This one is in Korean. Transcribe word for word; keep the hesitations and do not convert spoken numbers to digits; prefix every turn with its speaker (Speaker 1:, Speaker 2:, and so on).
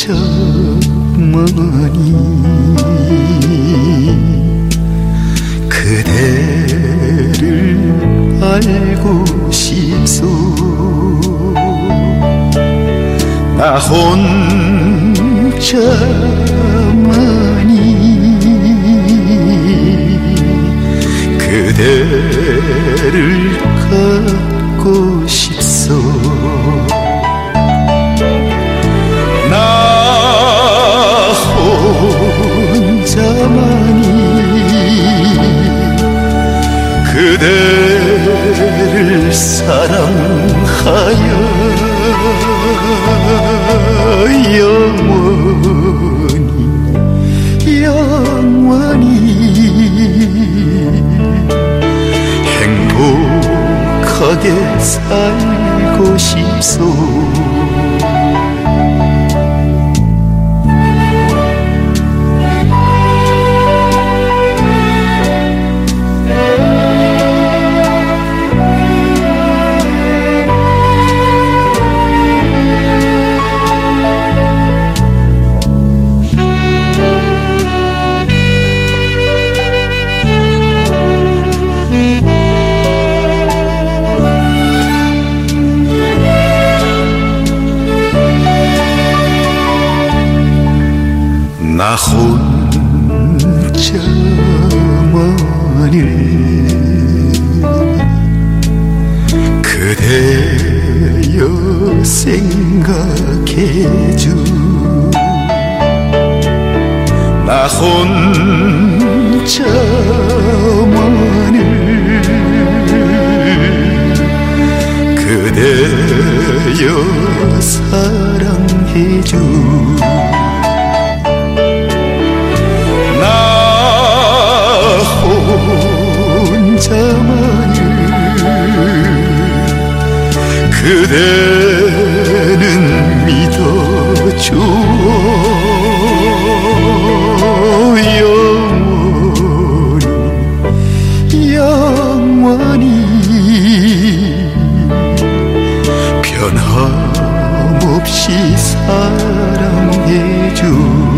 Speaker 1: 혼자만이 그대를 알고 싶소. 나 혼자만이 그대를 갖고 싶소. 나 혼자만이 그대를 사랑하여 영원히 영원히 행복하게 살고 싶소. 나 혼자만을 그대여 생각해줘. 나 혼자만을 그대여 사랑해줘. 혼자만을 그대는 믿어줘. 영원히 영원히 변함없이 사랑해줘.